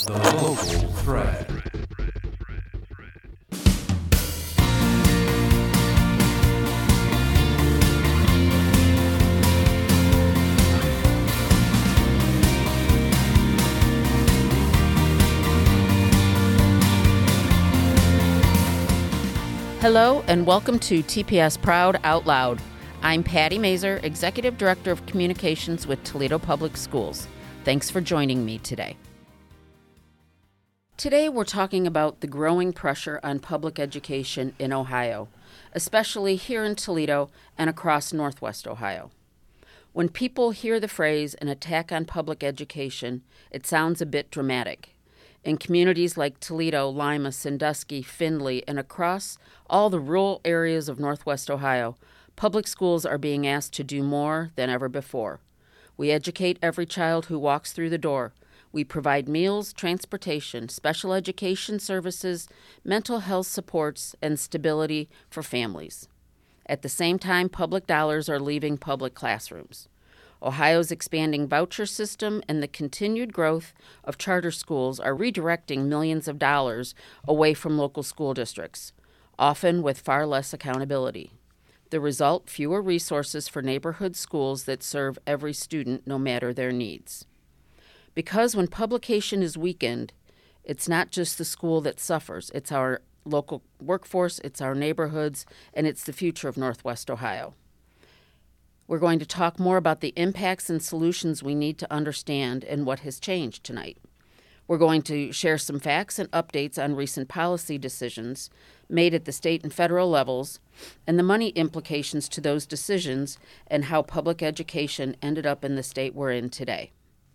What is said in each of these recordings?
The Local Thread. Hello and welcome to TPS Proud Out Loud. I'm Patty Mazer, Executive Director of Communications with Toledo Public Schools. Thanks for joining me today. Today we're talking about the growing pressure on public education in Ohio, especially here in Toledo and across Northwest Ohio. When people hear the phrase an attack on public education, it sounds a bit dramatic. In communities like Toledo, Lima, Sandusky, Findlay, and across all the rural areas of Northwest Ohio, public schools are being asked to do more than ever before. We educate every child who walks through the door. We provide meals, transportation, special education services, mental health supports, and stability for families. At the same time, public dollars are leaving public classrooms. Ohio's expanding voucher system and the continued growth of charter schools are redirecting millions of dollars away from local school districts, often with far less accountability. The result, fewer resources for neighborhood schools that serve every student no matter their needs. Because when publication is weakened, it's not just the school that suffers, it's our local workforce, it's our neighborhoods, and it's the future of Northwest Ohio. We're going to talk more about the impacts and solutions we need to understand and what has changed tonight. We're going to share some facts and updates on recent policy decisions made at the state and federal levels and the money implications to those decisions and how public education ended up in the state we're in today.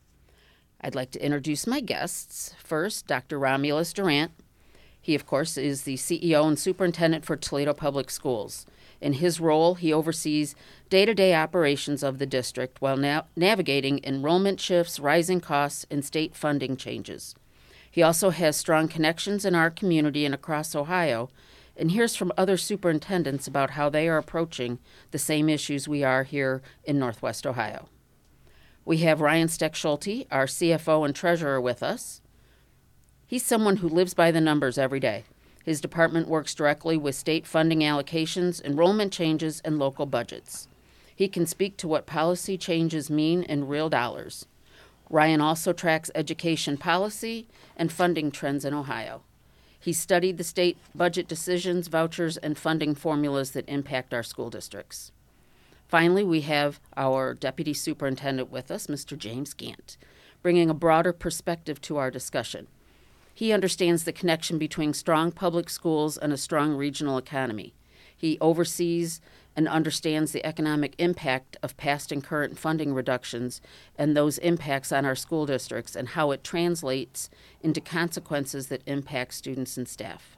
I'd like to introduce my guests. First, Dr. Romulus Durant. He, of course, is the CEO and Superintendent for Toledo Public Schools. In his role, he oversees day-to-day operations of the district while navigating enrollment shifts, rising costs, and state funding changes. He also has strong connections in our community and across Ohio, and hears from other superintendents about how they are approaching the same issues we are here in Northwest Ohio. We have Ryan Steck-Schulte, our CFO and treasurer, with us. He's someone who lives by the numbers every day. His department works directly with state funding allocations, enrollment changes, and local budgets. He can speak to what policy changes mean in real dollars. Ryan also tracks education policy and funding trends in Ohio. He studied the state budget decisions, vouchers, and funding formulas that impact our school districts. Finally, we have our Deputy Superintendent with us, Mr. James Gant, bringing a broader perspective to our discussion. He understands the connection between strong public schools and a strong regional economy. He oversees and understands the economic impact of past and current funding reductions and those impacts on our school districts and how it translates into consequences that impact students and staff.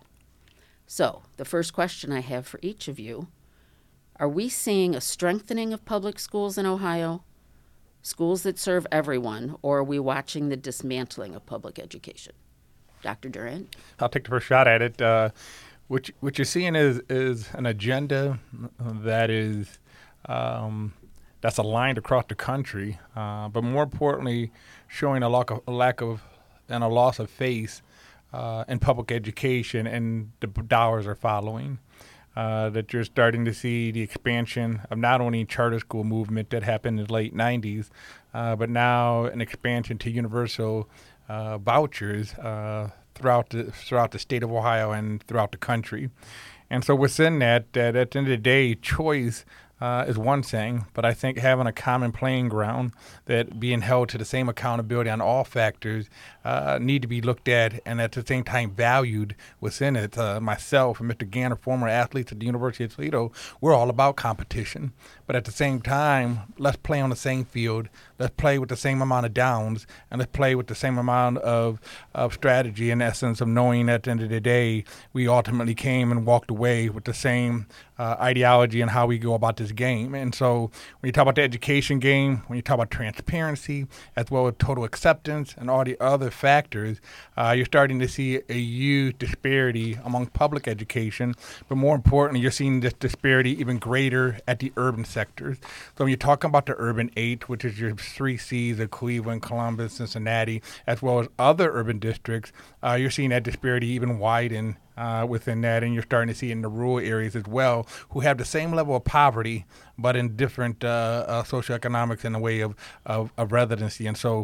So, the first question I have for each of you, are we seeing a strengthening of public schools in Ohio, schools that serve everyone, or are we watching the dismantling of public education? Dr. Durant? I'll take the first shot at it. What you're seeing is an agenda that is that's aligned across the country, but more importantly, showing a lack of and a loss of faith in public education, and the dollars are following. That you're starting to see the expansion of not only charter school movement that happened in the late 90s, but now an expansion to universal vouchers throughout the state of Ohio and throughout the country. And so within that at the end of the day, choice is one thing, but I think having a common playing ground, that being held to the same accountability on all factors need to be looked at and at the same time valued within it. Myself and Mr. Ganner, former athletes at the University of Toledo, we're all about competition. But at the same time, let's play on the same field, let's play with the same amount of downs, and let's play with the same amount of strategy, in essence of knowing at the end of the day, we ultimately came and walked away with the same ideology and how we go about this this game. And so when you talk about the education game, when you talk about transparency, as well as total acceptance and all the other factors, you're starting to see a huge disparity among public education. But more importantly, you're seeing this disparity even greater at the urban sectors. So when you're talking about the urban 8, which is your 3 Cs of Cleveland, Columbus, Cincinnati, as well as other urban districts, you're seeing that disparity even widen within that, and you're starting to see it in the rural areas as well, who have the same level of poverty, but in different socioeconomics in the way of residency. And so,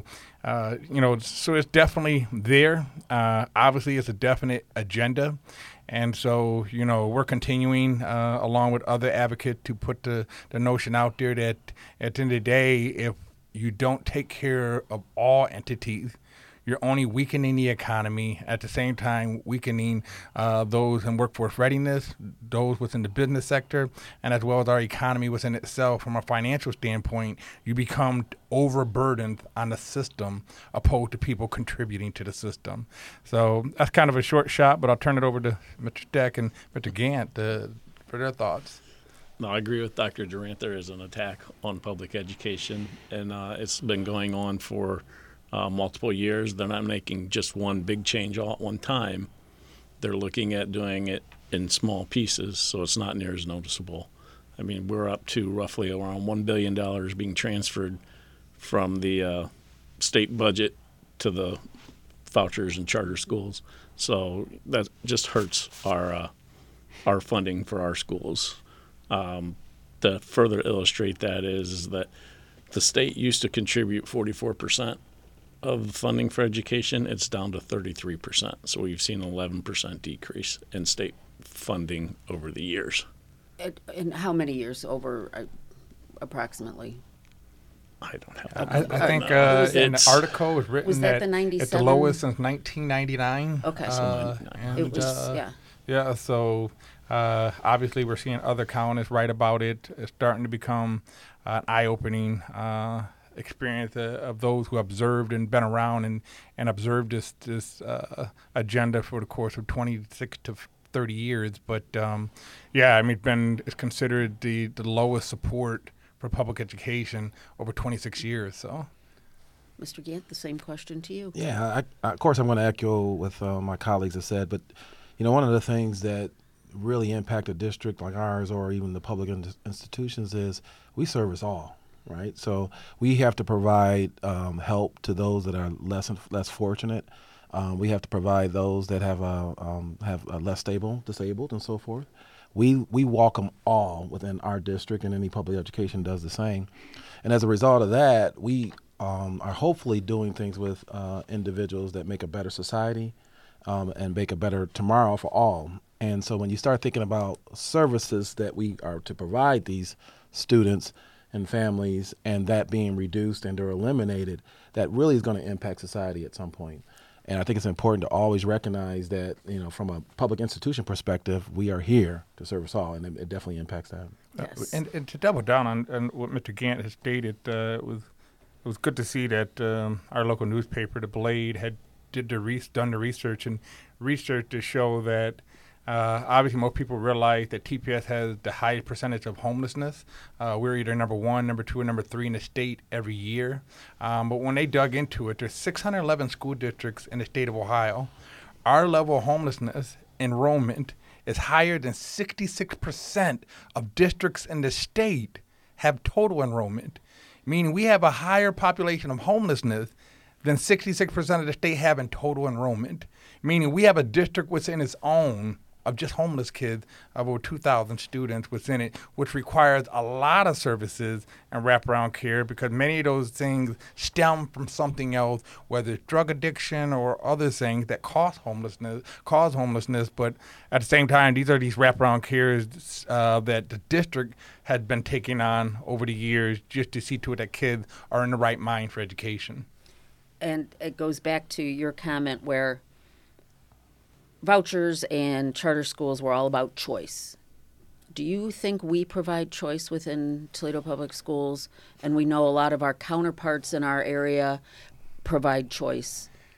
so it's definitely there. Obviously, it's a definite agenda. And so, we're continuing along with other advocates to put the notion out there that at the end of the day, if you don't take care of all entities, you're only weakening the economy, at the same time weakening those in workforce readiness, those within the business sector, and as well as our economy within itself. From a financial standpoint, you become overburdened on the system opposed to people contributing to the system. So that's kind of a short shot, but I'll turn it over to Mr. Steck and Mr. Gant for their thoughts. No, I agree with Dr. Durant. There is an attack on public education, and it's been going on for multiple years. They're not making just one big change all at one time. They're looking at doing it in small pieces, so it's not near as noticeable. I mean, we're up to roughly around $1 billion being transferred from the state budget to the vouchers and charter schools. So that just hurts our funding for our schools. To further illustrate that is that the state used to contribute 44% of funding for education. It's down to 33%. So we've seen an 11% decrease in state funding over the years. In how many years over, approximately? I don't have that. I think in the article was written was that the it's the lowest since 1999. Okay. It was, yeah. Yeah, so obviously we're seeing other columnists write about it. It's starting to become an eye-opening experience of those who observed and been around and observed this agenda for the course of 26 to 30 years. But it's considered the lowest support for public education over 26 years. So, Mr. Gant, the same question to you. Yeah, of course I'm going to echo what my colleagues have said, but one of the things that really impact a district like ours or even the public institutions is we service all. Right, so we have to provide help to those that are less fortunate. We have to provide those that have less disabled, and so forth. We welcome all within our district, and any public education does the same. And as a result of that, we are hopefully doing things with individuals that make a better society and make a better tomorrow for all. And so when you start thinking about services that we are to provide these students and families, and that being reduced and or eliminated, that really is going to impact society at some point. And I think it's important to always recognize that, from a public institution perspective, we are here to service all, and it definitely impacts that. Yes. And to double down on what Mr. Gant has stated, it was good to see that our local newspaper, The Blade, had done the research to show that obviously most people realize that TPS has the highest percentage of homelessness. We're either number 1, number 2, or number 3 in the state every year. But when they dug into it, there's 611 school districts in the state of Ohio. Our level of homelessness enrollment is higher than 66% of districts in the state have total enrollment, meaning we have a higher population of homelessness than 66% of the state have in total enrollment, meaning we have a district within its own of just homeless kids of over 2,000 students within it, which requires a lot of services and wraparound care because many of those things stem from something else, whether it's drug addiction or other things that cause homelessness. But at the same time, these wraparound cares that the district had been taking on over the years just to see to it that kids are in the right mind for education. And it goes back to your comment where vouchers and charter schools were all about choice. Do you think we provide choice within Toledo Public Schools? And we know a lot of our counterparts in our area provide choice.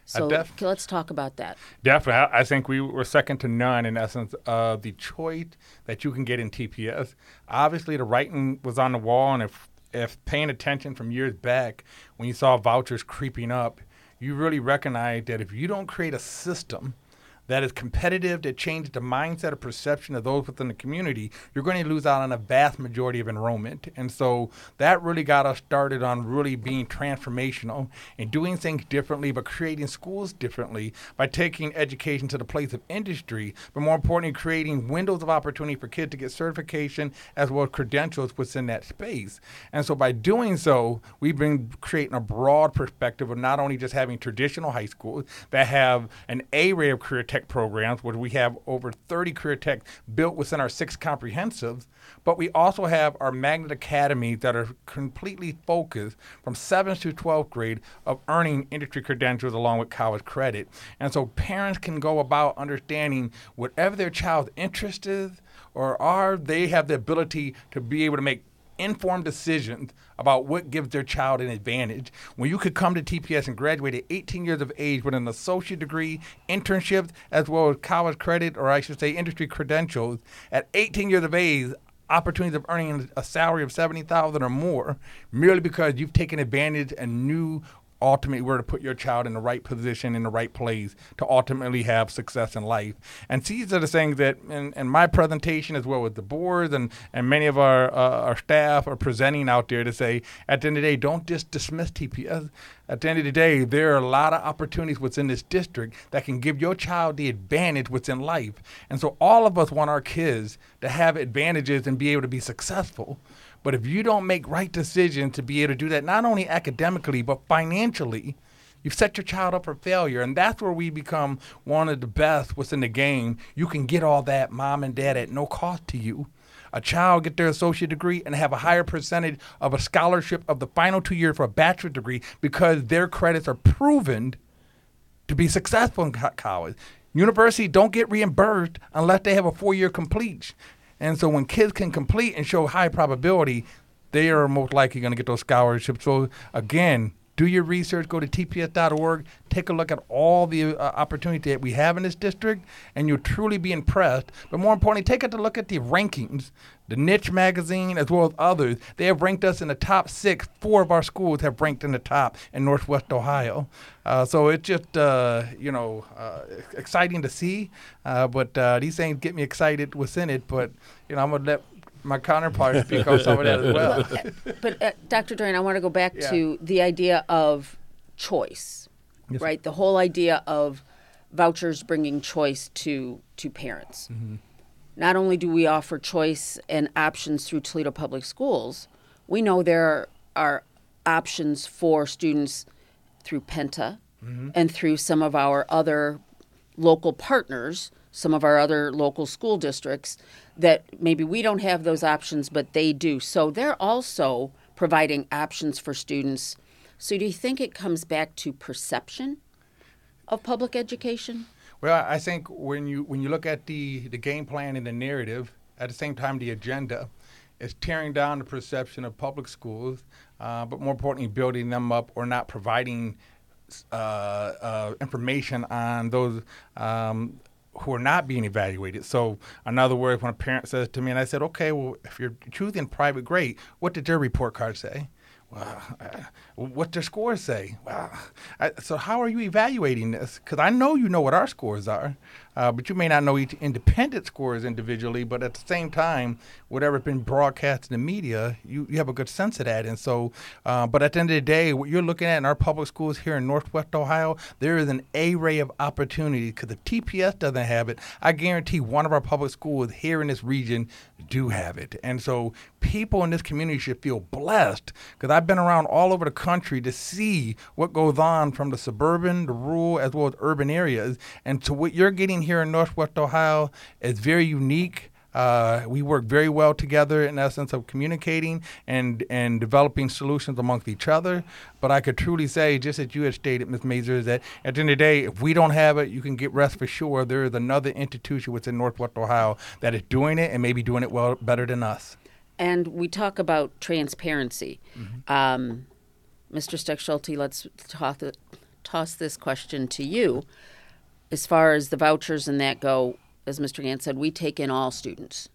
So let's talk about that. Definitely. I think we were second to none in essence of the choice that you can get in TPS. Obviously, the writing was on the wall, and if paying attention from years back when you saw vouchers creeping up, you really recognize that if you don't create a system that is competitive, that changes the mindset or perception of those within the community, you're going to lose out on a vast majority of enrollment. And so that really got us started on really being transformational and doing things differently, but creating schools differently by taking education to the place of industry, but more importantly, creating windows of opportunity for kids to get certification as well as credentials within that space. And so by doing so, we've been creating a broad perspective of not only just having traditional high schools that have an array of career tech programs, where we have over 30 career tech built within our 6 comprehensives, but we also have our magnet academies that are completely focused from 7th to 12th grade of earning industry credentials along with college credit. And so parents can go about understanding whatever their child's interest is or are, they have the ability to be able to make informed decisions about what gives their child an advantage. When you could come to TPS and graduate at 18 years of age with an associate degree, internships, as well as college credit, or I should say industry credentials, at 18 years of age, opportunities of earning a salary of $70,000 or more, merely because you've taken advantage and knew ultimately where to put your child in the right position, in the right place to ultimately have success in life. And these are the things that in my presentation, as well as the boards and many of our staff are presenting out there to say, at the end of the day, don't just dismiss TPS. At the end of the day, there are a lot of opportunities within this district that can give your child the advantage within life. And so all of us want our kids to have advantages and be able to be successful. But if you don't make right decisions to be able to do that, not only academically, but financially, you've set your child up for failure. And that's where we become one of the best within the game. You can get all that, mom and dad, at no cost to you. A child get their associate degree and have a higher percentage of a scholarship of the final 2 years for a bachelor's degree because their credits are proven to be successful in college. Universities don't get reimbursed unless they have a 4-year complete. And so when kids can complete and show high probability, they are most likely going to get those scholarships. So again, do your research, go to tps.org, take a look at all the opportunity that we have in this district, and you'll truly be impressed. But more importantly, take a look at the rankings. The Niche magazine, as well as others, they have ranked us in the top 6. 4 of our schools have ranked in the top in Northwest Ohio. So it's just, exciting to see. But these things get me excited within it. But, I'm going to let my counterpart speak on some of that as well. But Dr. Dorian, I want to go back to the idea of choice, yes, right? The whole idea of vouchers bringing choice to parents. Mm-hmm. Not only do we offer choice and options through Toledo Public Schools, we know there are options for students through Penta, mm-hmm, and through some of our other local partners, some of our other local school districts, that maybe we don't have those options, but they do. So they're also providing options for students. So do you think it comes back to perception of public education? Well, I think when you look at the game plan and the narrative, at the same time the agenda, is tearing down the perception of public schools, but more importantly, building them up or not providing information on those who are not being evaluated. So in other words, when a parent says to me, and I said, okay, well, if you're choosing private grade, what did their report card say? Well, what their scores say? Well, so how are you evaluating this? Because I know you know what our scores are, but you may not know each independent scores individually, but at the same time, whatever's been broadcast in the media, you have a good sense of that. And so, but at the end of the day, what you're looking at in our public schools here in Northwest Ohio, there is an array of opportunities. Because if TPS doesn't have it, I guarantee one of our public schools here in this region do have it. And so people in this community should feel blessed, because I've been around all over the country to see what goes on from the suburban, the rural, as well as urban areas. And so what you're getting here in Northwest Ohio is very unique. We work very well together in essence of communicating and developing solutions amongst each other. But I could truly say, just as you had stated, Ms. Mazur, is that at the end of the day, if we don't have it, you can get rest for sure there is another institution within Northwest Ohio that is doing it and maybe doing it well better than us. And we talk about transparency. Mm-hmm. Mr. Steckschulte, let's toss this question to you. As far as the vouchers and that go, as Mr. Gant said, we take in all students.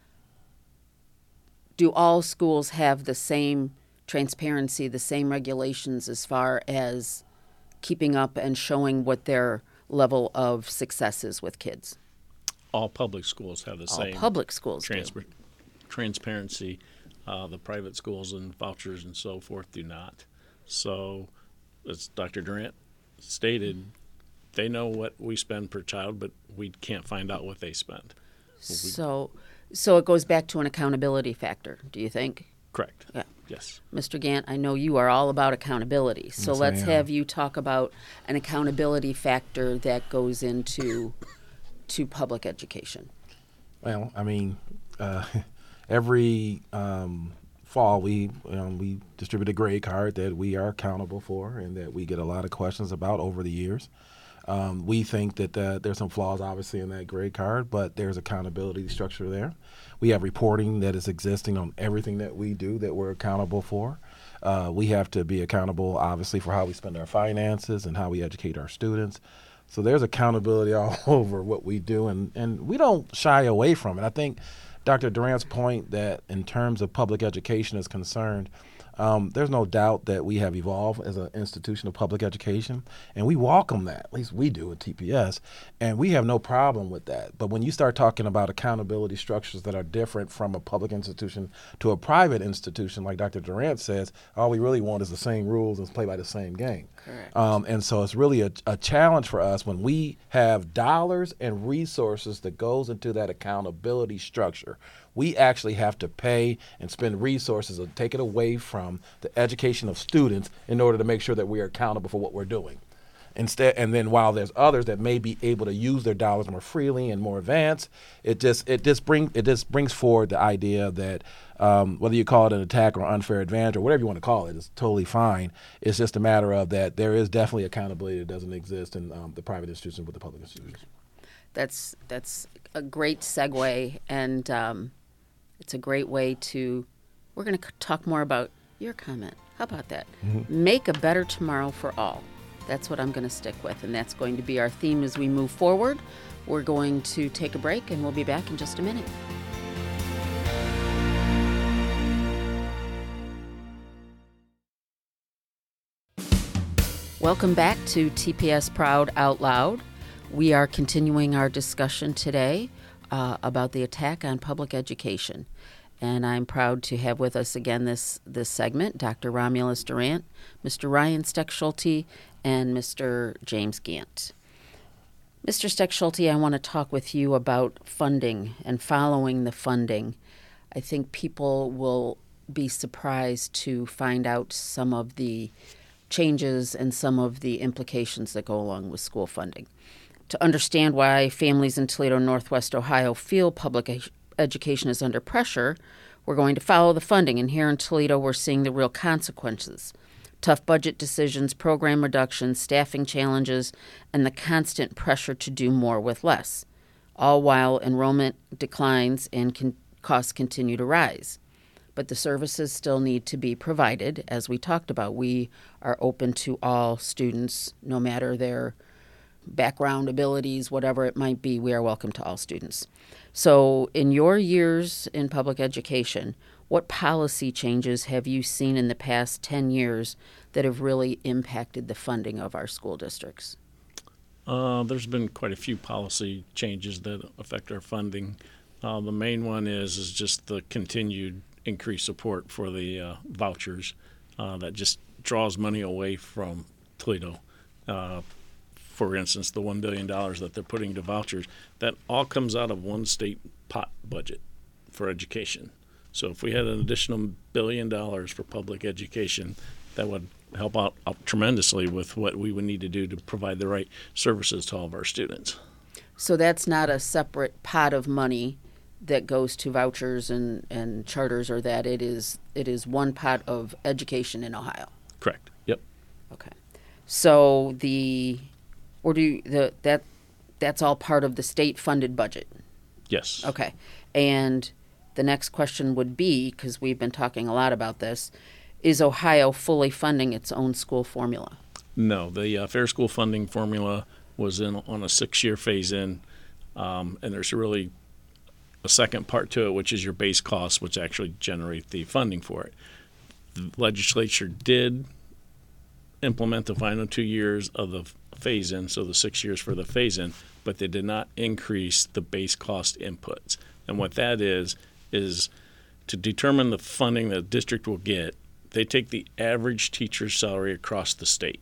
Do all schools have the same transparency, the same regulations as far as keeping up and showing what their level of success is with kids? All public schools have the All same public schools do. transparency. The private schools and vouchers and so forth do not. So, as Dr. Durant stated, they know what we spend per child, but we can't find out what they spend. So it goes back to an accountability factor, do you think? Correct. Yeah. Yes. Mr. Gant, I know you are all about accountability. So Yes, I let's am. have you talk about an accountability factor that goes into public education. Well, I mean, every fall we distribute a grade card that we are accountable for and that we get a lot of questions about over the years. We think that there's some flaws, obviously, in that grade card, but there's accountability structure there. We have reporting that is existing on everything that we do that we're accountable for. We have to be accountable, obviously, for how we spend our finances and how we educate our students. So there's accountability all over what we do, and we don't shy away from it. I think Dr. Durant's point that in terms of public education is concerned, there's no doubt that we have evolved as an institution of public education, and we welcome that. At least we do at TPS, and we have no problem with that. But when you start talking about accountability structures that are different from a public institution to a private institution, like Dr. Durant says, all we really want is the same rules and play by the same game. Correct. And so it's really a challenge for us when we have dollars and resources that goes into that accountability structure. We actually have to pay and spend resources and take it away from the education of students in order to make sure that we are accountable for what we're doing. Instead, and then while there's others that may be able to use their dollars more freely and more advanced, it just brings forward the idea that whether you call it an attack or unfair advantage or whatever you want to call it, it's totally fine. It's just a matter of that there is definitely accountability that doesn't exist in the private institutions with the public institutions. That's a great segue, and it's a great way to. We're going to talk more about your comment. How about that? Mm-hmm. Make a better tomorrow for all. That's what I'm going to stick with, and that's going to be our theme as we move forward. We're going to take a break, and we'll be back in just a minute. Welcome back to TPS Proud Out Loud. We are continuing our discussion today about the attack on public education. And I'm proud to have with us again this segment Dr. Romulus Durant, Mr. Ryan Steckschulte, and Mr. James Gant. Mr. Steckschulte, I want to talk with you about funding and following the funding. I think people will be surprised to find out some of the changes and some of the implications that go along with school funding. To understand why families in Toledo, Northwest Ohio feel public education is under pressure, we're going to follow the funding. And here in Toledo, we're seeing the real consequences. Tough budget decisions, program reductions, staffing challenges, and the constant pressure to do more with less, all while enrollment declines and costs continue to rise. But the services still need to be provided. As we talked about, we are open to all students, no matter their background, abilities, whatever it might be. We are welcome to all students. So in your years in public education, what policy changes have you seen in the past 10 years that have really impacted the funding of our school districts? There's been quite a few policy changes that affect our funding. The main one is just the continued increased support for the vouchers that just draws money away from Toledo. For instance, the $1 billion that they're putting to vouchers, that all comes out of one state pot budget for education. So if we had an additional $1 billion for public education, that would help out tremendously with what we would need to do to provide the right services to all of our students. So that's not a separate pot of money that goes to vouchers and charters, or that it is one pot of education in Ohio. Correct. Yep. Okay. So that's all part of the state funded budget. Yes. Okay. And the next question would be, because we've been talking a lot about this, is Ohio fully funding its own school formula? No, the Fair School funding formula was in on a 6-year phase-in, and there's really a second part to it, which is your base costs, which actually generate the funding for it. The legislature did implement the final 2 years of the phase-in, so the 6 years for the phase-in, but they did not increase the base cost inputs. And what that is to determine the funding the district will get, they take the average teacher's salary across the state,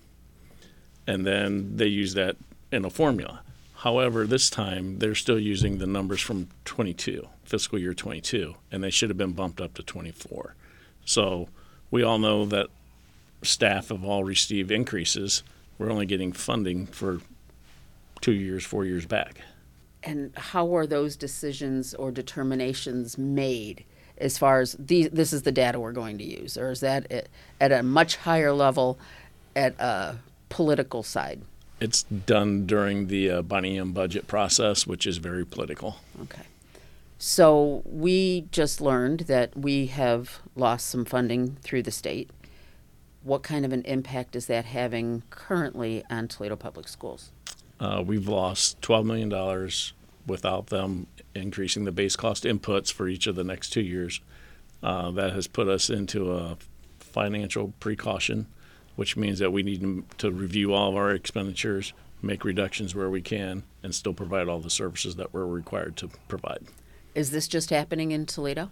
and then they use that in a formula. However, this time they're still using the numbers from 22, fiscal year 22, and they should have been bumped up to 24. So we all know that staff have all received increases. We're only getting funding for 2 years, 4 years back. And how are those decisions or determinations made as far as this is the data we're going to use? Or is that at a much higher level at a political side? It's done during the Bonnie M budget process, which is very political. Okay. So we just learned that we have lost some funding through the state. What kind of an impact is that having currently on Toledo Public Schools? We've lost $12 million without them increasing the base cost inputs for each of the next 2 years. That has put us into a financial precaution, which means that we need to review all of our expenditures, make reductions where we can, and still provide all the services that we're required to provide. Is this just happening in Toledo?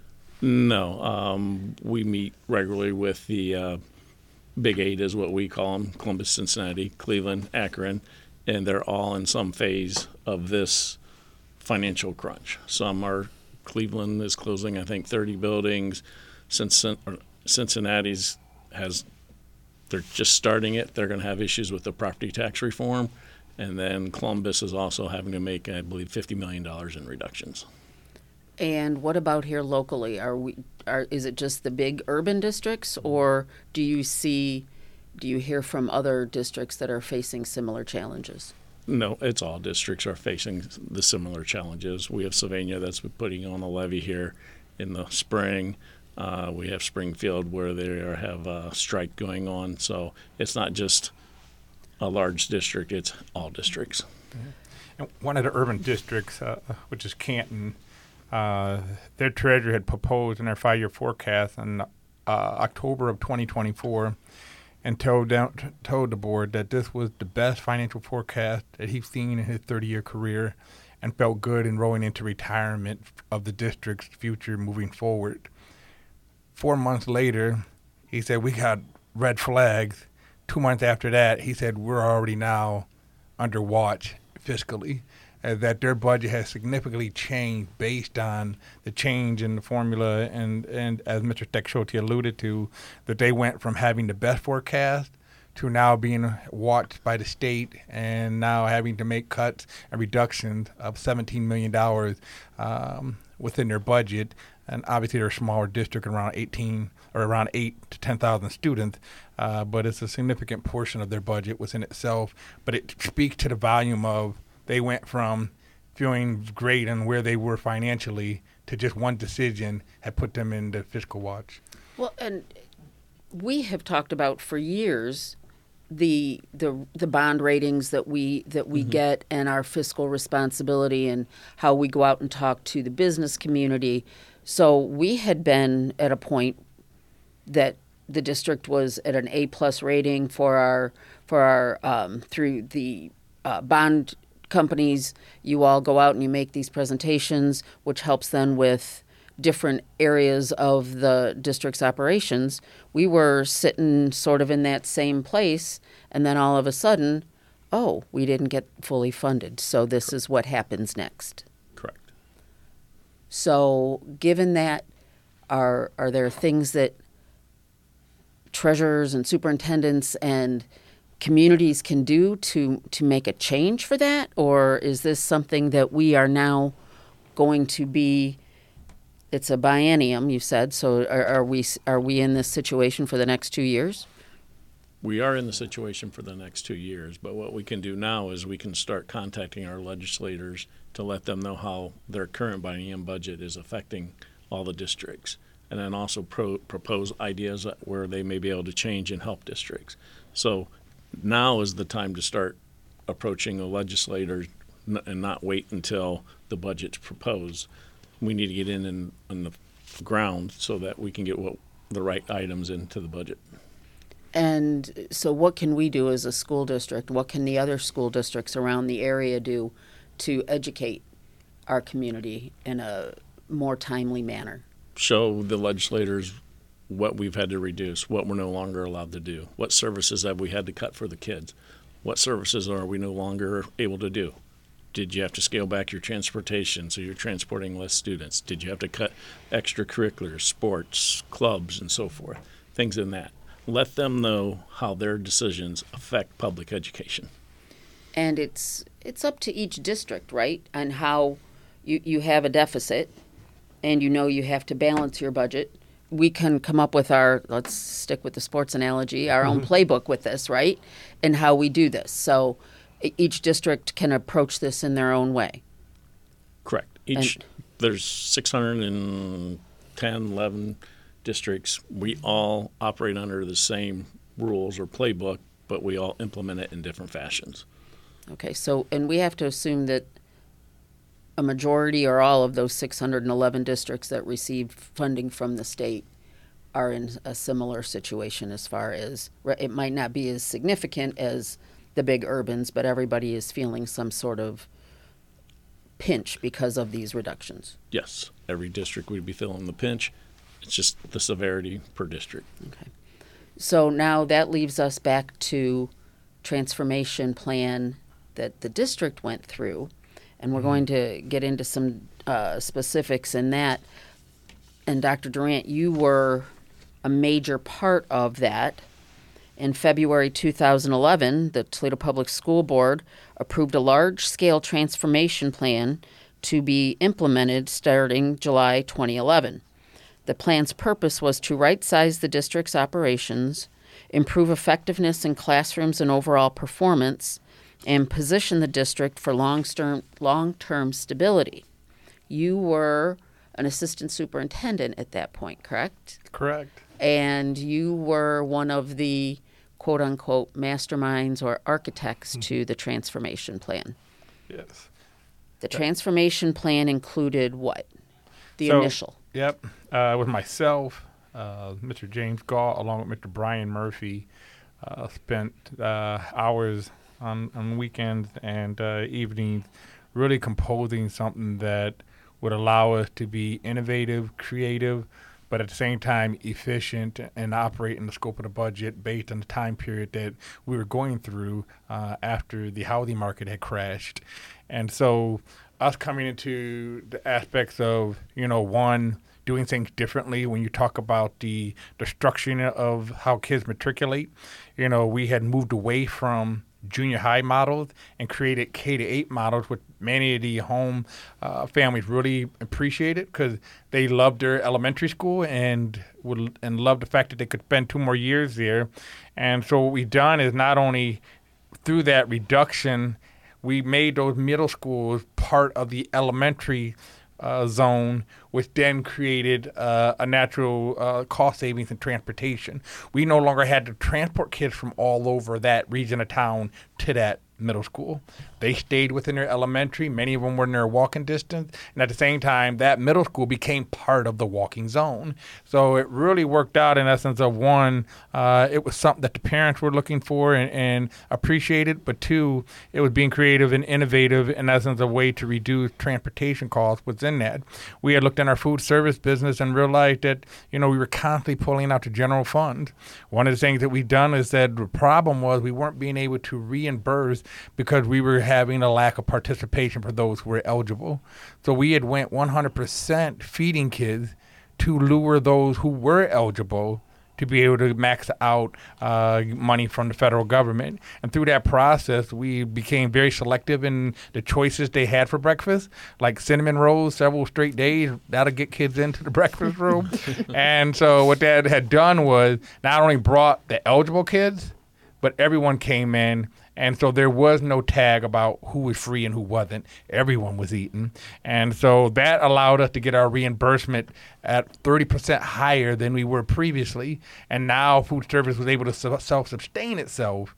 No. We meet regularly with the Big Eight is what we call them: Columbus, Cincinnati, Cleveland, Akron, and they're all in some phase of this financial crunch. Some are, Cleveland is closing, I think, 30 buildings. Cincinnati's they're just starting it. They're going to have issues with the property tax reform. And then Columbus is also having to make, I believe, $50 million in reductions. And what about here locally? Is it just the big urban districts, or do you hear from other districts that are facing similar challenges? No, it's all districts are facing the similar challenges. We have Sylvania that's been putting on a levy here in the spring. We have Springfield where they have a strike going on. So it's not just a large district, it's all districts. Mm-hmm. And one of the urban districts, which is Canton, their treasurer had proposed in their 5-year forecast in October of 2024 and told the board that this was the best financial forecast that he's seen in his 30-year career and felt good in rolling into retirement of the district's future moving forward. 4 months later, he said, we got red flags. 2 months after that, he said, we're already now under watch fiscally, that their budget has significantly changed based on the change in the formula. And as Mr. Steckschulte alluded to, that they went from having the best forecast to now being watched by the state and now having to make cuts and reductions of $17 million within their budget. And obviously they're a smaller district, around 8 to 10,000 students, but it's a significant portion of their budget within itself. But it speaks to the volume of they went from feeling great and where they were financially to just one decision had put them into fiscal watch. Well, and we have talked about for years the bond ratings that we mm-hmm. get and our fiscal responsibility and how we go out and talk to the business community. So we had been at a point that the district was at an A+ rating for our through the bond companies. You all go out and you make these presentations, which helps then with different areas of the district's operations. We were sitting sort of in that same place, and then all of a sudden, we didn't get fully funded. So this is what happens next. Correct. So given that, are there things that treasurers and superintendents and communities can do to make a change for that? Or is this something that we are now going to be, it's a biennium, you said, so are we in this situation for the next 2 years? We are in the situation for the next 2 years, but what we can do now is we can start contacting our legislators to let them know how their current biennium budget is affecting all the districts, and then also propose ideas where they may be able to change and help districts. So now is the time to start approaching the legislators and not wait until the budget's proposed. We need to get in the ground so that we can get the right items into the budget. And so what can we do as a school district? What can the other school districts around the area do to educate our community in a more timely manner? Show the legislators what we've had to reduce, what we're no longer allowed to do, what services have we had to cut for the kids, what services are we no longer able to do. Did you have to scale back your transportation so you're transporting less students? Did you have to cut extracurriculars, sports, clubs, and so forth? Things in that. Let them know how their decisions affect public education. And it's up to each district, right? And how you have a deficit and you have to balance your budget. We can come up with let's stick with the sports analogy, our own playbook with this, right? And how we do this. So each district can approach this in their own way. Correct. There's 610, 11 districts. We all operate under the same rules or playbook, but we all implement it in different fashions. Okay, so, and we have to assume that a majority or all of those 611 districts that received funding from the state are in a similar situation as far as, it might not be as significant as the big urbans, but everybody is feeling some sort of pinch because of these reductions. Yes, every district would be feeling the pinch. It's just the severity per district. Okay. So now that leaves us back to transformation plan that the district went through, and we're going to get into some specifics in that. And Dr. Durant, you were a major part of that. In February 2011, the Toledo Public School Board approved a large-scale transformation plan to be implemented starting July 2011. The plan's purpose was to right-size the district's operations, improve effectiveness in classrooms and overall performance, and position the district for long-term stability. You were an assistant superintendent at that point, correct? Correct. And you were one of the quote-unquote masterminds or architects to the transformation plan. Yes. The transformation plan included what? The initial. Yep. With myself, Mr. James Gaw, along with Mr. Brian Murphy, spent hours on weekends and evenings really composing something that would allow us to be innovative, creative, but at the same time efficient and operate in the scope of the budget based on the time period that we were going through after the housing market had crashed. And so us coming into the aspects of, one, doing things differently. When you talk about the structuring of how kids matriculate, we had moved away from junior high models and created K-8 models, which many of the home families really appreciated because they loved their elementary school and loved the fact that they could spend 2 more years there. And so what we've done is not only through that reduction, we made those middle schools part of the elementary zone, which then created a natural cost savings in transportation. We no longer had to transport kids from all over that region of town to that middle school. They stayed within their elementary. Many of them were in their walking distance. And at the same time, that middle school became part of the walking zone. So it really worked out in essence of, one, it was something that the parents were looking for and appreciated, but two, it was being creative and innovative in essence a way to reduce transportation costs within that. We had looked at our food service business and realized that, we were constantly pulling out the general fund. One of the things that we've done is that the problem was we weren't being able to reimburse because we were having a lack of participation for those who were eligible. So we had went 100% feeding kids to lure those who were eligible to be able to max out money from the federal government. And through that process, we became very selective in the choices they had for breakfast, like cinnamon rolls several straight days. That'll get kids into the breakfast room. And so what that had done was not only brought the eligible kids, but everyone came in. And so there was no tag about who was free and who wasn't. Everyone was eating. And so that allowed us to get our reimbursement at 30% higher than we were previously. And now food service was able to self-sustain itself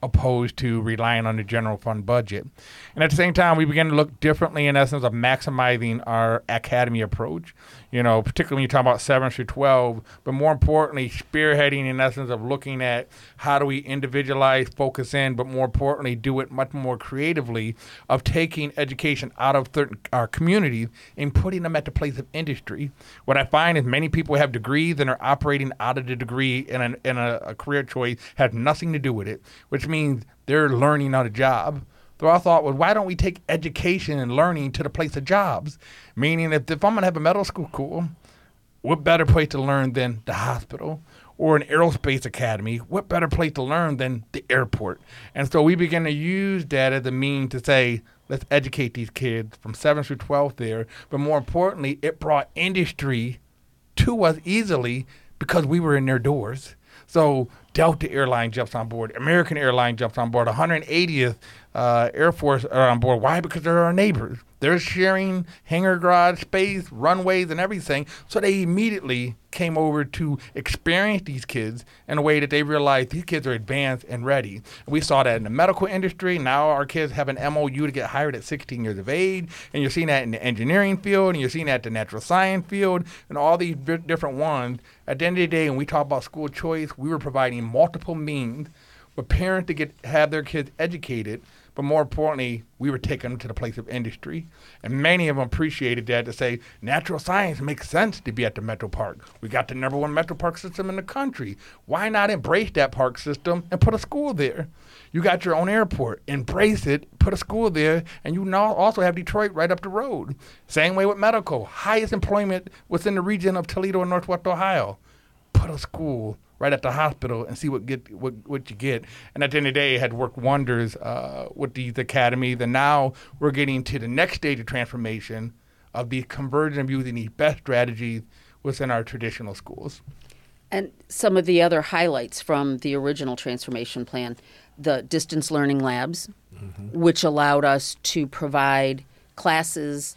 opposed to relying on the general fund budget. And at the same time, we began to look differently in essence of maximizing our academy approach, particularly when you talk about 7 through 12, but more importantly, spearheading in essence of looking at how do we individualize, focus in, but more importantly, do it much more creatively of taking education out of our communities and putting them at the place of industry. What I find is many people have degrees and are operating out of the degree in a career choice has nothing to do with it, which means they're learning on a job. So I thought, well, why don't we take education and learning to the place of jobs? Meaning if I'm going to have a medical school, what better place to learn than the hospital? Or an aerospace academy, what better place to learn than the airport? And so we began to use that as a means to say, let's educate these kids from 7th through 12th there. But more importantly, it brought industry to us easily because we were in their doors. So Delta Airline jumps on board, American Airlines jumps on board, 180th Air Force are on board. Why? Because they're our neighbors. They're sharing hangar garage space, runways, and everything. So they immediately came over to experience these kids in a way that they realized these kids are advanced and ready. And we saw that in the medical industry. Now our kids have an MOU to get hired at 16 years of age. And you're seeing that in the engineering field, and you're seeing that in the natural science field, and all these different ones. At the end of the day, when we talk about school choice, we were providing multiple means for parents to have their kids educated. But more importantly, we were taking them to the place of industry. And many of them appreciated that to say, natural science makes sense to be at the Metro Park. We got the #1 Metro Park system in the country. Why not embrace that park system and put a school there? You got your own airport. Embrace it, put a school there, and you now also have Detroit right up the road. Same way with medical. Highest employment within the region of Toledo and Northwest Ohio. Put a school right at the hospital and see what you get. And at the end of the day, it had worked wonders with these academies. And now we're getting to the next stage of transformation of the conversion of using these best strategies within our traditional schools. And some of the other highlights from the original transformation plan, the distance learning labs, which allowed us to provide classes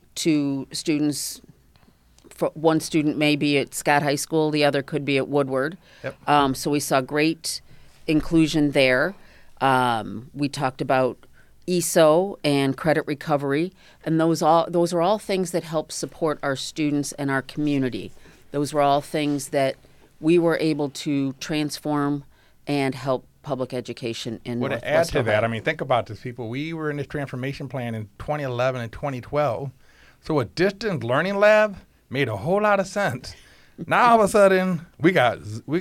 to students. For one student may be at Scott High School, the other could be at Woodward. Yep. So we saw great inclusion there. We talked about ESO and credit recovery, and those are all things that help support our students and our community. Those were all things that we were able to transform and help public education in Northwest To add to Ohio. that, I mean, think about this, people. We were in this transformation plan in 2011 and 2012. So a distance learning lab made a whole lot of sense. Now all of a sudden we got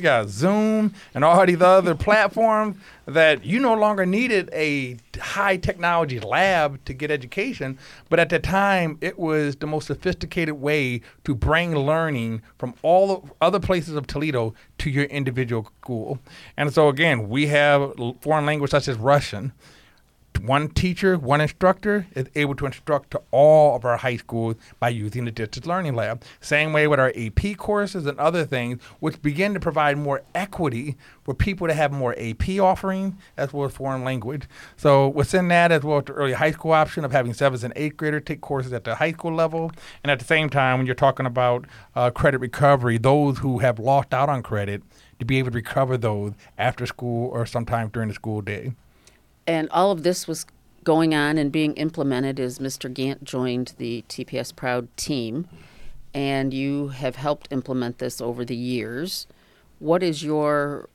Zoom and all these other platforms that you no longer needed a high technology lab to get education, but at the time it was the most sophisticated way to bring learning from all the other places of Toledo to your individual school. And so again, we have foreign language such as Russian. One teacher, one instructor is able to instruct to all of our high schools by using the distance learning lab. Same way with our AP courses and other things, which begin to provide more equity for people to have more AP offerings as well as foreign language. So within that, as well as the early high school option of having 7th and 8th graders take courses at the high school level. And at the same time, when you're talking about credit recovery, those who have lost out on credit, to be able to recover those after school or sometime during the school day. And all of this was going on and being implemented as Mr. Gant joined the TPS Proud team, and you have helped implement this over the years. What is your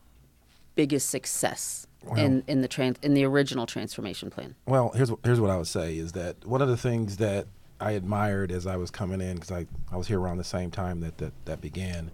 biggest success in the original transformation plan? Well, here's what I would say is that one of the things that I admired as I was coming in, because I was here around the same time that began,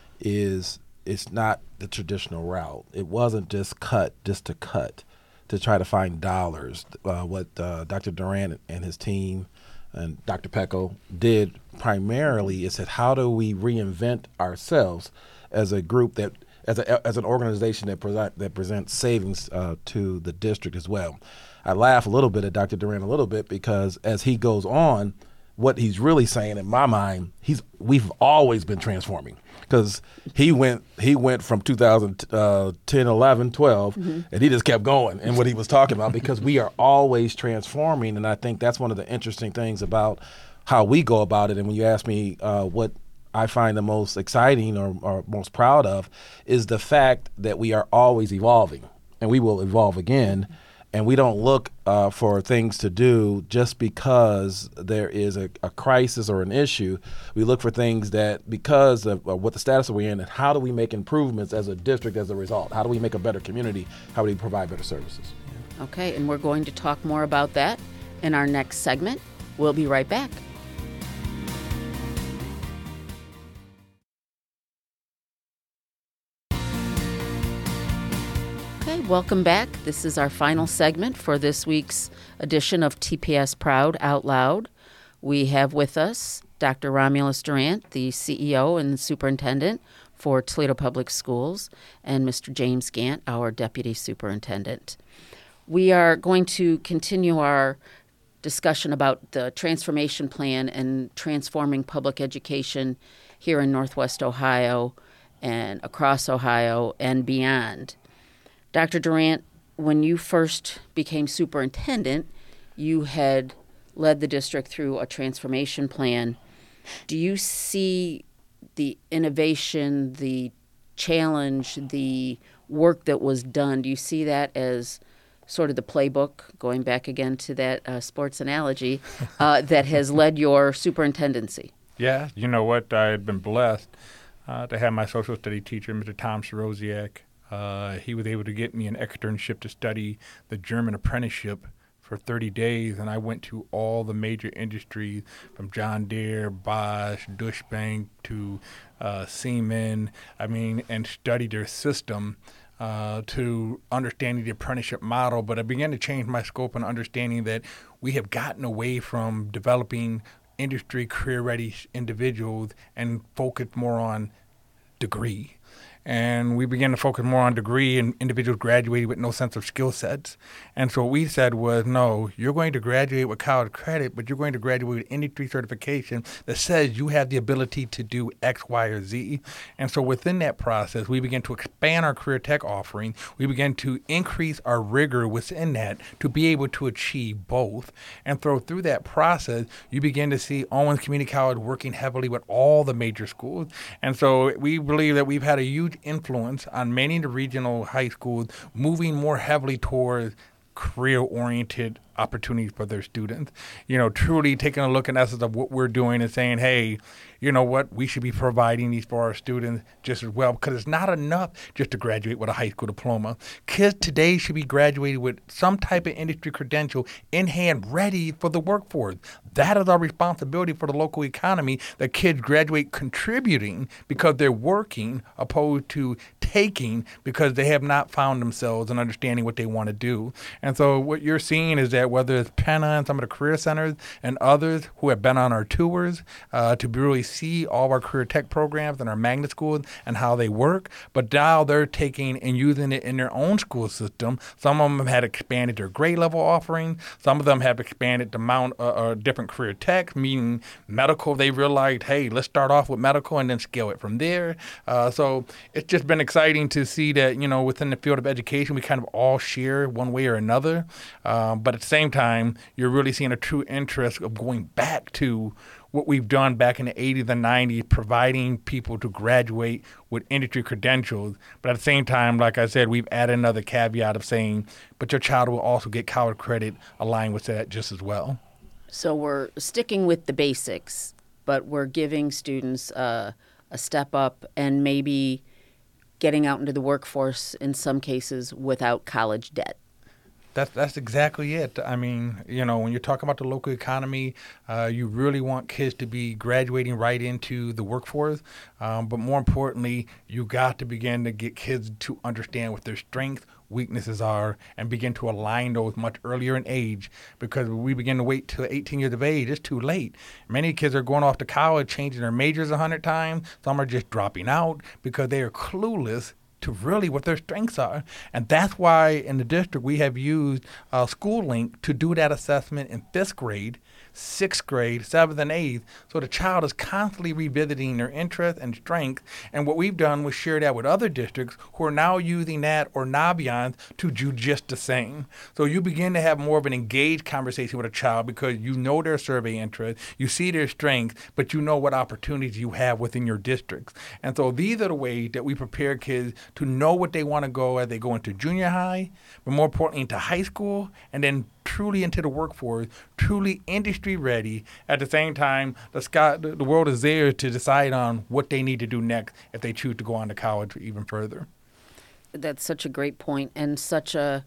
is it's not the traditional route. It wasn't just to cut, to try to find dollars. What Dr. Durant and his team and Dr. Pecco did primarily is that how do we reinvent ourselves as a group that, as an organization that presents savings to the district as well. I laugh a little bit at Dr. Durant a little bit because as he goes on, what he's really saying in my mind, we've always been transforming. Because he went from 2010, 11, 12, and he just kept going in what he was talking about because we are always transforming. And I think that's one of the interesting things about how we go about it. And when you ask me what I find the most exciting or most proud of is the fact that we are always evolving. and we will evolve again. And we don't look for things to do just because there is a crisis or an issue. We look for things that, because of what the status we're in, and how do we make improvements as a district as a result? How do we make a better community? How do we provide better services? Okay, and we're going to talk more about that in our next segment. We'll be right back. Welcome back. This is our final segment for this week's edition of TPS Proud Out Loud. We have with us Dr. Romulus Durant, the CEO and superintendent for Toledo Public Schools, and Mr. James Gant, our deputy superintendent. We are going to continue our discussion about the transformation plan and transforming public education here in Northwest Ohio and across Ohio and beyond. Dr. Durant, when you first became superintendent, you had led the district through a transformation plan. Do you see the innovation, the challenge, the work that was done, do you see that as sort of the playbook, going back again to that sports analogy, that has led your superintendency? Yeah, you know what? I had been blessed to have my social study teacher, Mr. Tom Soroziak. He was able to get me an externship to study the German apprenticeship for 30 days, and I went to all the major industries from John Deere, Bosch, Deutsche Bank to Siemens, and studied their system to understanding the apprenticeship model. But I began to change my scope and understanding that we have gotten away from developing industry career-ready individuals and focused more on degree. And we began to focus more on degree and individuals graduating with no sense of skill sets. And so what we said was, no, you're going to graduate with college credit, but you're going to graduate with industry certification that says you have the ability to do X, Y, or Z. And so within that process, we began to expand our career tech offering. We began to increase our rigor within that to be able to achieve both. And so through that process, you begin to see Owens Community College working heavily with all the major schools. And so we believe that we've had a huge influence on many of the regional high schools moving more heavily towards career-oriented opportunities for their students. Truly taking a look at essence of what we're doing and saying, hey, you know what, we should be providing these for our students just as well, because it's not enough just to graduate with a high school diploma. Kids today should be graduating with some type of industry credential in hand, ready for the workforce. That is our responsibility for the local economy, that kids graduate contributing because they're working, opposed to taking because they have not found themselves and understanding what they want to do. And so what you're seeing is that whether it's Penna and some of the career centers and others who have been on our tours to really see all of our career tech programs and our magnet schools and how they work, but now they're taking and using it in their own school system. Some of them had expanded their grade level offering. Some of them have expanded the amount of different career tech, meaning medical. They realized, hey, let's start off with medical and then scale it from there. So it's just been exciting to see that, within the field of education, we kind of all share one way or another. But at the same time, you're really seeing a true interest of going back to what we've done back in the 80s and 90s, providing people to graduate with industry credentials. But at the same time, like I said, we've added another caveat of saying, but your child will also get college credit aligned with that just as well. So we're sticking with the basics, but we're giving students a step up and maybe getting out into the workforce in some cases without college debt. That's exactly it. When you're talking about the local economy, you really want kids to be graduating right into the workforce. But more importantly, you got to begin to get kids to understand what their strengths, weaknesses are, and begin to align those much earlier in age, because when we begin to wait till 18 years of age, it's too late. Many kids are going off to college, changing their majors 100 times. Some are just dropping out because they are clueless to really what their strengths are. And that's why in the district we have used SchoolLink to do that assessment in 5th grade, 6th grade, 7th, and 8th, so the child is constantly revisiting their interest and strength. And what we've done was share that with other districts who are now using that or Naviance to do just the same. So you begin to have more of an engaged conversation with a child because you know their survey interest, you see their strengths, but you know what opportunities you have within your districts. And so these are the ways that we prepare kids to know what they want to go as they go into junior high, but more importantly into high school, and then truly into the workforce, truly industry ready. At the same time, the world is there to decide on what they need to do next if they choose to go on to college or even further. That's such a great point, and such a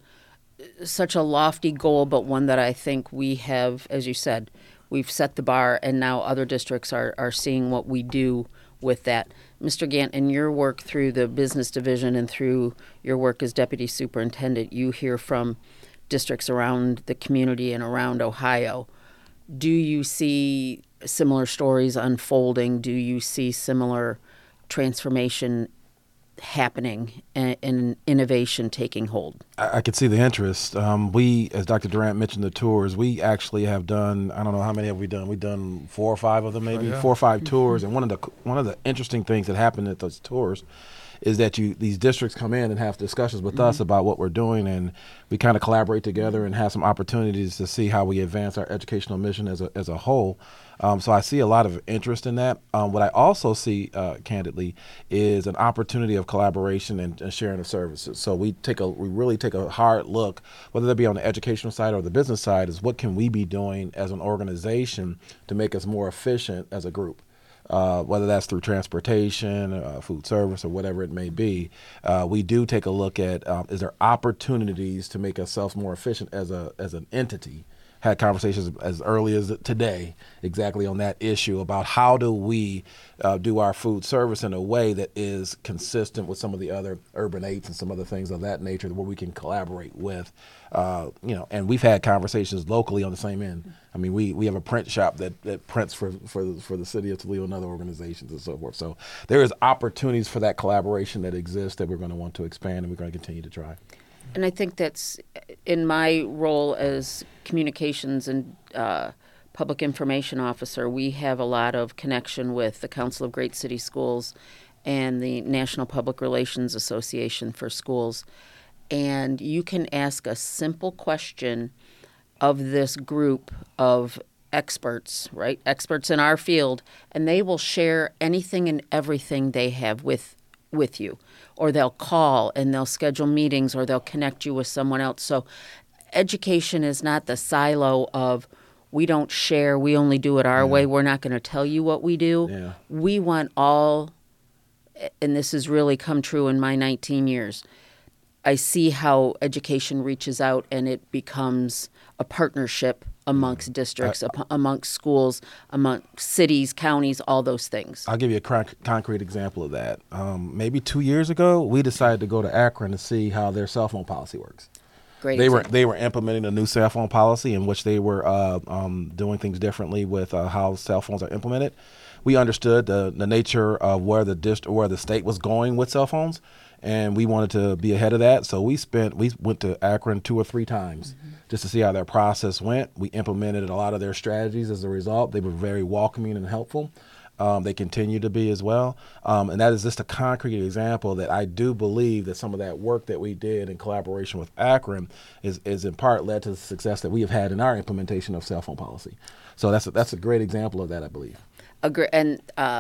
lofty goal, but one that I think we have, as you said, we've set the bar, and now other districts are seeing what we do with that. Mr. Gant, in your work through the business division and through your work as deputy superintendent, you hear from districts around the community and around Ohio. Do you see similar stories unfolding? Do you see similar transformation happening and innovation taking hold? I could see the interest. We, as Dr. Durant mentioned, the tours, we actually have done, I don't know how many have we done. We've done 4 or 5 of them, maybe 4 or 5 tours. And one of the interesting things that happened at those tours is that these districts come in and have discussions with us about what we're doing, and we kind of collaborate together and have some opportunities to see how we advance our educational mission as a whole. So I see a lot of interest in that. What I also see, candidly, is an opportunity of collaboration and sharing of services. So we really take a hard look, whether that be on the educational side or the business side, is what can we be doing as an organization to make us more efficient as a group. Whether that's through transportation, food service, or whatever it may be, we do take a look at is there opportunities to make ourselves more efficient as an entity. Had conversations as early as today exactly on that issue about how do we do our food service in a way that is consistent with some of the other urban eights and some other things of that nature where we can collaborate with, and we've had conversations locally on the same end. I mean, we have a print shop that prints for the city of Toledo and other organizations and so forth. So there is opportunities for that collaboration that exists that we're going to want to expand, and we're going to continue to try. And I think that's in my role as communications and public information officer, we have a lot of connection with the Council of Great City Schools and the National Public Relations Association for Schools. And you can ask a simple question of this group of experts, right? Experts in our field, and they will share anything and everything they have with you. Or they'll call and they'll schedule meetings, or they'll connect you with someone else. So education is not the silo of we don't share, we only do it our way, we're not going to tell you what we do. Yeah. We want all, and this has really come true in my 19 years, I see how education reaches out and it becomes a partnership amongst districts, amongst schools, amongst cities, counties, all those things. I'll give you a concrete example of that. Maybe 2 years ago, we decided to go to Akron to see how their cell phone policy works. Great They example. were implementing a new cell phone policy in which they were doing things differently with how cell phones are implemented. We understood the nature of where the state was going with cell phones, and we wanted to be ahead of that. So we went to Akron 2 or 3 times just to see how their process went. We implemented a lot of their strategies as a result. They were very welcoming and helpful. They continue to be as well. And that is just a concrete example that I do believe that some of that work that we did in collaboration with Akron is in part led to the success that we have had in our implementation of cell phone policy. So that's a great example of that, I believe. And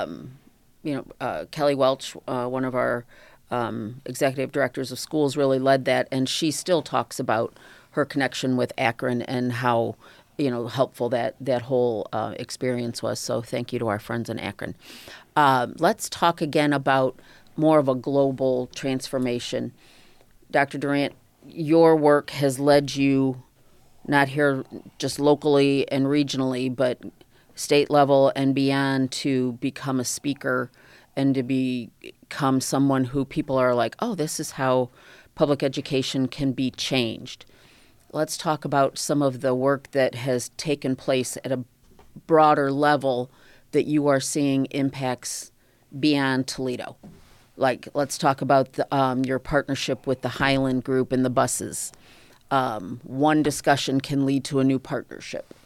Kelly Welch, one of our executive directors of schools, really led that, and she still talks about her connection with Akron and how helpful that whole experience was. So thank you to our friends in Akron. Let's talk again about more of a global transformation. Dr. Durant, your work has led you not here just locally and regionally, but state level and beyond, to become a speaker and to become someone who people are like, oh, this is how public education can be changed. Let's talk about some of the work that has taken place at a broader level that you are seeing impacts beyond Toledo. Like, let's talk about your partnership with the Highland Group and the buses. One discussion can lead to a new partnership.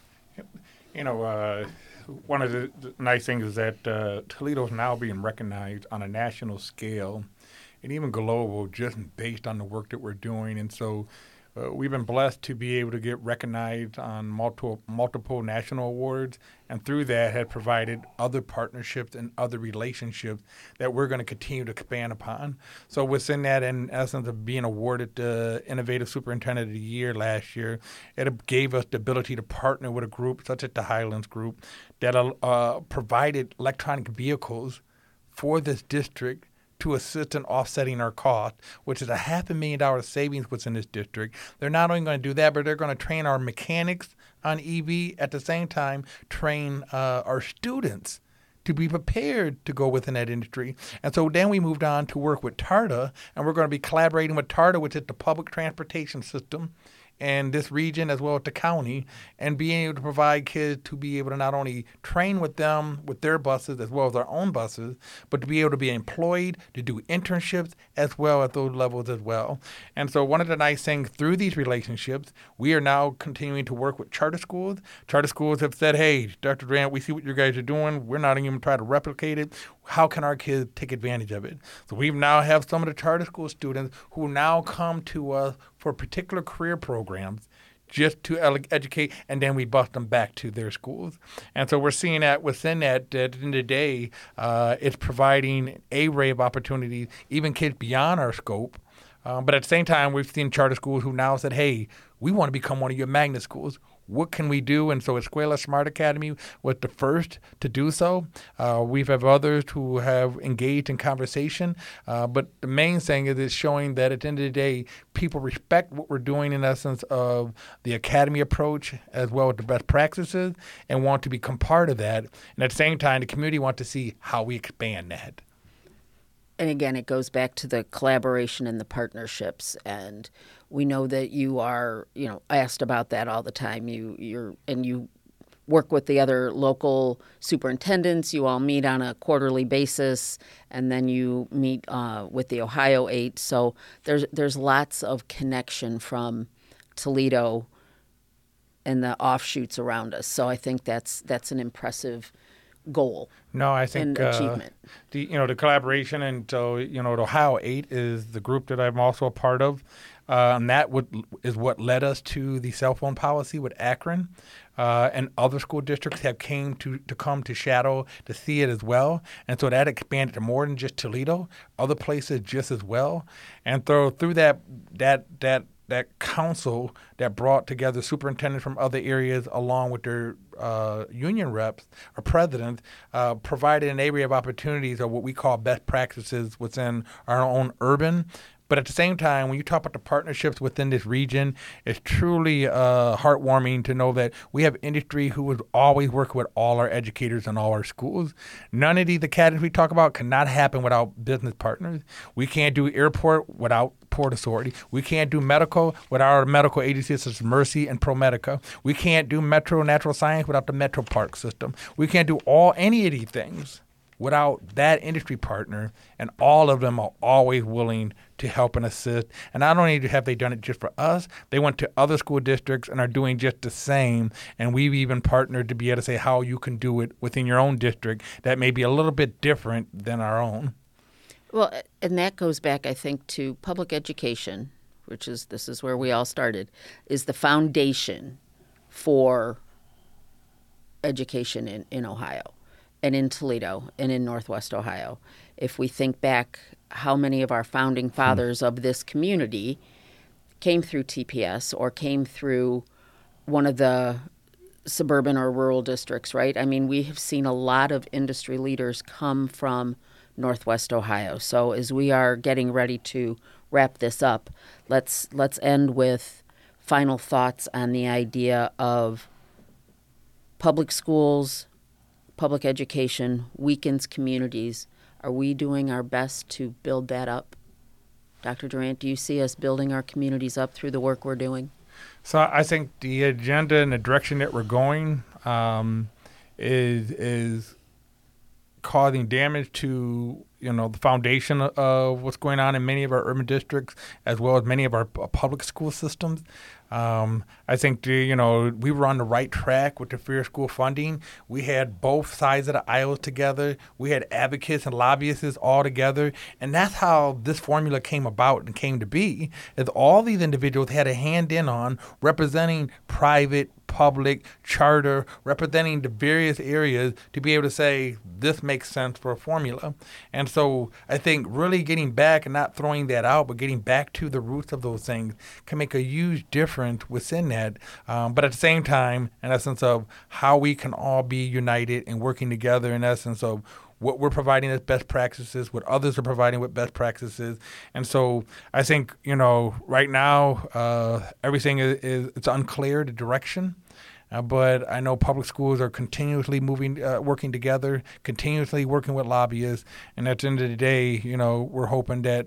One of the nice things is that Toledo is now being recognized on a national scale and even global just based on the work that we're doing. And so we've been blessed to be able to get recognized on multiple national awards, and through that have provided other partnerships and other relationships that we're going to continue to expand upon. So within that, in essence of being awarded the Innovative Superintendent of the Year last year, it gave us the ability to partner with a group such as the Highlands Group that provided electronic vehicles for this district to assist in offsetting our cost, which is a $500,000 savings within this district. They're not only going to do that, but they're going to train our mechanics on EV, at the same time train our students to be prepared to go within that industry. And so then we moved on to work with TARTA, and we're going to be collaborating with TARTA, which is the public transportation system and this region as well as the county, and being able to provide kids to be able to not only train with them with their buses as well as our own buses, but to be able to be employed, to do internships as well at those levels as well. And so one of the nice things through these relationships, we are now continuing to work with charter schools. Charter schools have said, hey, Dr. Durant, we see what you guys are doing. We're not even trying to replicate it. How can our kids take advantage of it? So we now have some of the charter school students who now come to us for particular career programs just to educate, and then we bus them back to their schools. And so we're seeing that within that at the end of the day, it's providing an array of opportunities, even kids beyond our scope. But at the same time, we've seen charter schools who now said, hey, we want to become one of your magnet schools. What can we do? And so Escuela Smart Academy was the first to do so. We have others who have engaged in conversation. But the main thing is it's showing that at the end of the day, people respect what we're doing in essence of the academy approach as well as the best practices and want to become part of that. And at the same time, the community wants to see how we expand that. And again, it goes back to the collaboration and the partnerships. And we know that you are, asked about that all the time. You work with the other local superintendents. You all meet on a quarterly basis, and then you meet with the Ohio 8. So there's lots of connection from Toledo and the offshoots around us. So I think that's an impressive goal. No, I think achievement. The collaboration, and so the Ohio 8 is the group that I'm also a part of, and that is what led us to the cell phone policy with Akron, and other school districts have came to come to Shadow to see it as well, and so that expanded to more than just Toledo, other places just as well, and through that council that brought together superintendents from other areas along with their union reps or presidents, provided an area of opportunities of what we call best practices within our own urban. But at the same time, when you talk about the partnerships within this region, it's truly heartwarming to know that we have industry who is always working with all our educators in all our schools. None of these academies we talk about cannot happen without business partners. We can't do airport without Port Authority. We can't do medical without our medical agencies such as Mercy and ProMedica. We can't do Metro Natural Science without the Metro Park system. We can't do any of these things without that industry partner, and all of them are always willing to help and assist. And not only have they done it just for us, they went to other school districts and are doing just the same. And we've even partnered to be able to say how you can do it within your own district that may be a little bit different than our own. Well, and that goes back, I think, to public education, this is where we all started, is the foundation for education in Ohio and in Toledo and in Northwest Ohio. If we think back how many of our founding fathers of this community came through TPS or came through one of the suburban or rural districts, right? I mean, we have seen a lot of industry leaders come from Northwest Ohio. So as we are getting ready to wrap this up, let's end with final thoughts on the idea of public schools, public education weakens communities. Are we doing our best to build that up? Dr. Durant, do you see us building our communities up through the work we're doing? So I think the agenda and the direction that we're going is causing damage to the foundation of what's going on in many of our urban districts as well as many of our public school systems. I think, we were on the right track with the Fair School funding. We had both sides of the aisle together. We had advocates and lobbyists all together. And that's how this formula came about and came to be, is all these individuals had a hand in on representing private, public, charter, representing the various areas to be able to say this makes sense for a formula. And so I think really getting back and not throwing that out, but getting back to the roots of those things can make a huge difference within that. But at the same time, in essence of how we can all be united and working together, in essence of what we're providing as best practices, what others are providing with best practices. And so I think, right now, everything it's unclear, the direction. But I know public schools are continuously working together, continuously working with lobbyists. And at the end of the day, we're hoping that,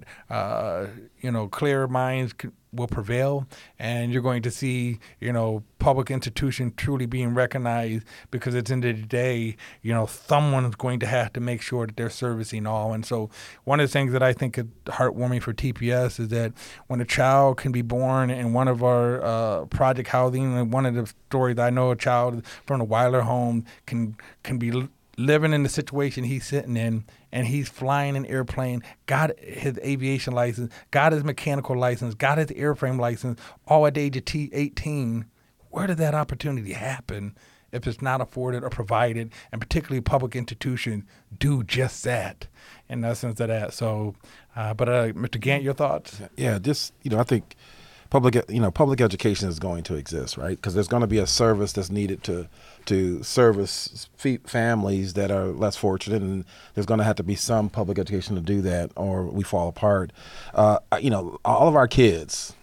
clear minds will prevail, and you're going to see, public institutions truly being recognized, because at the end of the day, someone is going to have to make sure that they're servicing all. And so one of the things that I think is heartwarming for TPS is that when a child can be born in one of our project housing, and one of the stories I know, a child from the Weiler home can be living in the situation he's sitting in, and he's flying an airplane, got his aviation license, got his mechanical license, got his airframe license, all at the age of 18. Where did that opportunity happen if it's not afforded or provided? And particularly public institutions do just that in essence of that. So, but Mr. Gant, your thoughts? Yeah, I think public education is going to exist, right? Because there's going to be a service that's needed to service families that are less fortunate, and there's going to have to be some public education to do that, or we fall apart. All of our kids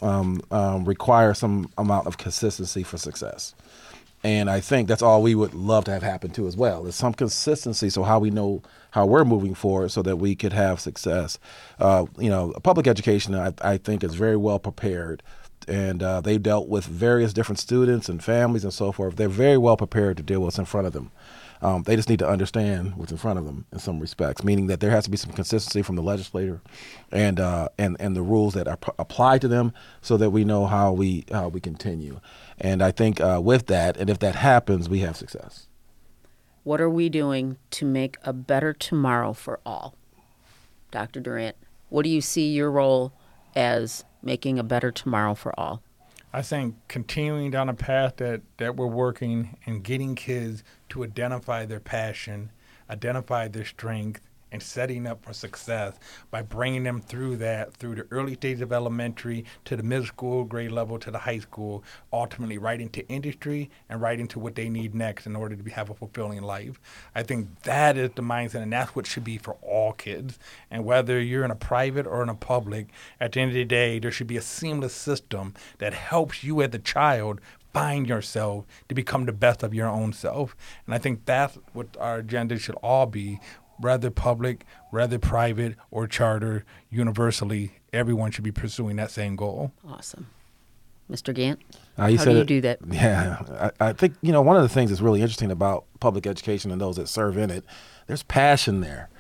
require some amount of consistency for success. And I think that's all we would love to have happen too as well, is some consistency, so how we know how we're moving forward so that we could have success. Public education, I think, is very well prepared, and they've dealt with various different students and families and so forth. They're very well prepared to deal with what's in front of them. They just need to understand what's in front of them in some respects, meaning that there has to be some consistency from the legislator and the rules that are apply to them, so that we know how we continue. And I think with that, and if that happens, we have success. What are we doing to make a better tomorrow for all? Dr. Durant, what do you see your role as making a better tomorrow for all? I think continuing down a path that we're working and getting kids to identify their passion, identify their strength, and setting up for success by bringing them through the early stage of elementary to the middle school grade level to the high school, ultimately right into industry and right into what they need next in order to have a fulfilling life. I think that is the mindset, and that's what should be for all kids. And whether you're in a private or in a public, at the end of the day, there should be a seamless system that helps you as a child find yourself to become the best of your own self. And I think that's what our agenda should all be. Rather public, rather private, or charter, universally, everyone should be pursuing that same goal. Awesome. Mr. Gant, how do you do that? Yeah, I think, one of the things that's really interesting about public education and those that serve in it, there's passion there.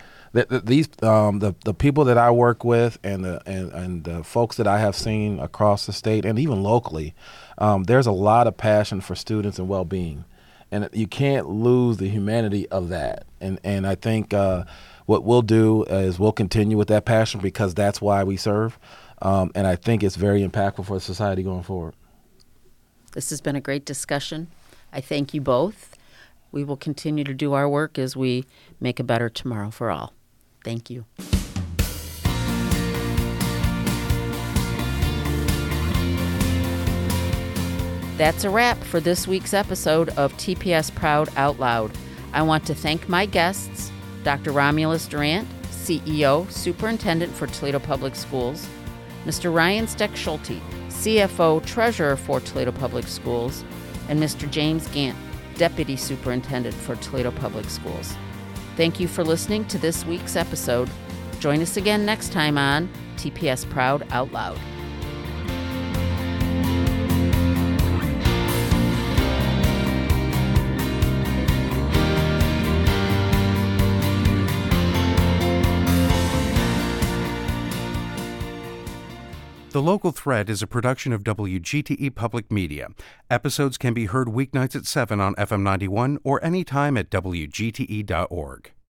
The people that I work with and the folks that I have seen across the state and even locally, there's a lot of passion for students and well-being. And you can't lose the humanity of that. And I think what we'll do is we'll continue with that passion, because that's why we serve. And I think it's very impactful for society going forward. This has been a great discussion. I thank you both. We will continue to do our work as we make a better tomorrow for all. Thank you. That's a wrap for this week's episode of TPS Proud Out Loud. I want to thank my guests, Dr. Romulus Durant, CEO, Superintendent for Toledo Public Schools, Mr. Ryan Steck-Schulte, CFO, Treasurer for Toledo Public Schools, and Mr. James Gant, Deputy Superintendent for Toledo Public Schools. Thank you for listening to this week's episode. Join us again next time on TPS Proud Out Loud. The The Local Thread is a production of WGTE Public Media. Episodes can be heard weeknights at 7 on FM 91 or anytime at WGTE.org.